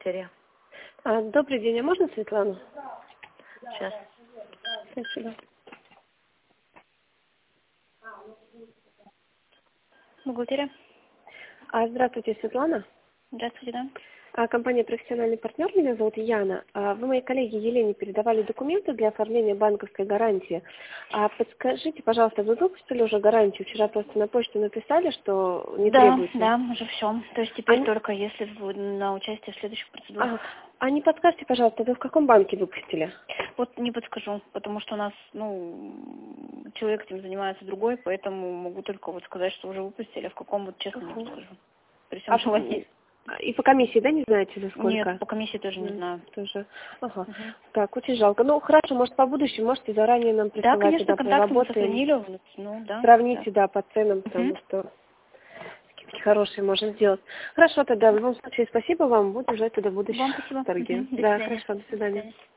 бухгалтерия. Добрый день, а можно Светлану? Сейчас. Спасибо. Бухгалтерия? Здравствуйте, Светлана. Здравствуйте, да. Компания «Профессиональный партнер», меня зовут Яна. Вы моей коллеге Елене передавали документы для оформления банковской гарантии. Подскажите, пожалуйста, вы выпустили уже гарантию? Вчера просто на почту написали, что не требуется. Да, уже все. То есть теперь только если на участие в следующих процедурах. Не подскажите, пожалуйста, вы в каком банке выпустили? Вот не подскажу, потому что у нас, человек этим занимается другой, поэтому могу только вот сказать, что уже выпустили, а в каком вот честно не подскажу. При всем желании. И по комиссии, да, не знаете, за сколько? Нет, по комиссии тоже не знаю. Тоже. Так, очень жалко. Ну, хорошо, может, по будущему, можете заранее нам присылать. Да, конечно, туда, контакты мы поработаем. сохранили. Сравните, да, по ценам, потому что скидки хорошие можем сделать. Хорошо, тогда, в любом случае, спасибо вам. Буду ждать туда будущих Вам спасибо. торги. До Да, свидания. хорошо, до свидания.